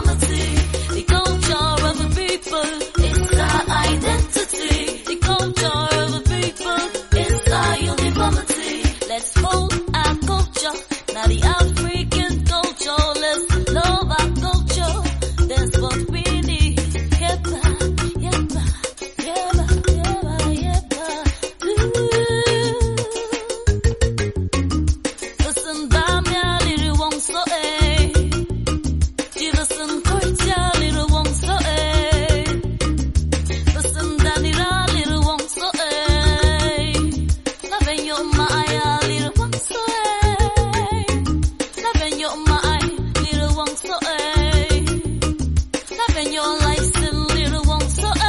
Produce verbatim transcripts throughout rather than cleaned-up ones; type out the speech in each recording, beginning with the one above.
uniformity. The culture of the people is our identity. The culture of the people is our uniformity. Let's hold our culture, now the African culture. Let's love our culture. That's what we need. Yeba, yeba, yeba, yeba, yeba. Ooh. Listen, dame a little one so eh. Listen, koita little one so eh. Listen, danira little one so eh. Loving your Maya little one so eh. Loving your Maya little one so eh. Loving your life still little one so eh.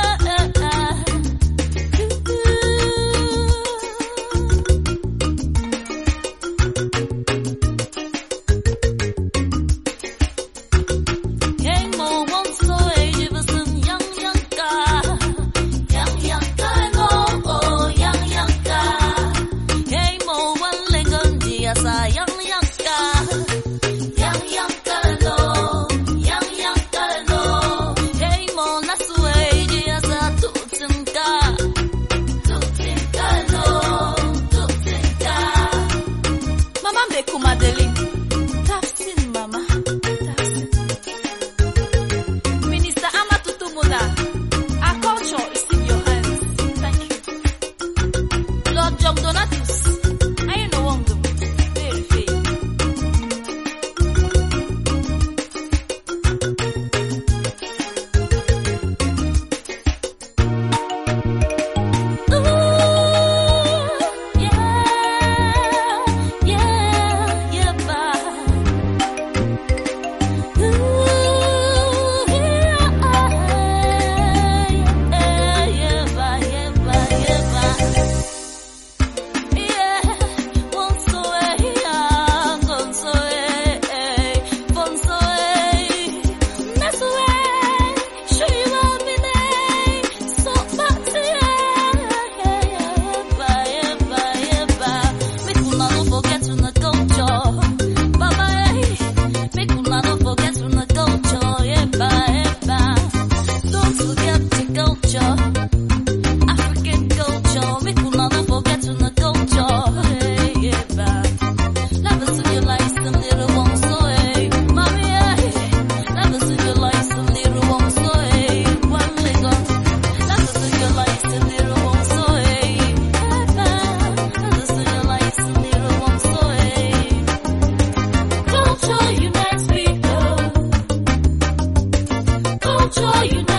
Hey mo one so eh. Jefferson young young ka. Young young ka no oh young young ka. Hey mo one lengon dia sa young young ka. Young young ka no. Young young ka no. Hey mo na suwe dia sa tutin ka. Tutin ka no. Tutin ka. Mama mbeku Madeline. Tafsin mama. Tafsin. Minister Amatutu Muna, our culture is in your hands. Thank you. Lord John Donatus, I know one of them. Very fair. Ooh, yeah, yeah, yeah, bye. Ooh, yeah, yeah, bye, yeah, bye, yeah, bye. Yeah, one so eh, yeah, gone so eh, one so eh, that's way. Show you love me, so back to yeah, yeah, yeah, bye, yeah, bye, yeah, bye. Make una no forget to the culture, bye, bye. Make una no forget to the culture, yeah, bye, yeah, bye. Don't forget the culture, African culture. Make una no forget to the culture, hey, yeah, bye. Love us in your life, some little one so hey, mommy, hey. Love us in your life, some little one so hey, one leg up. Love us in your life, some little one so hey, yeah, bye. Love us in your life, some little one so hey. Culture unites people. Culture unites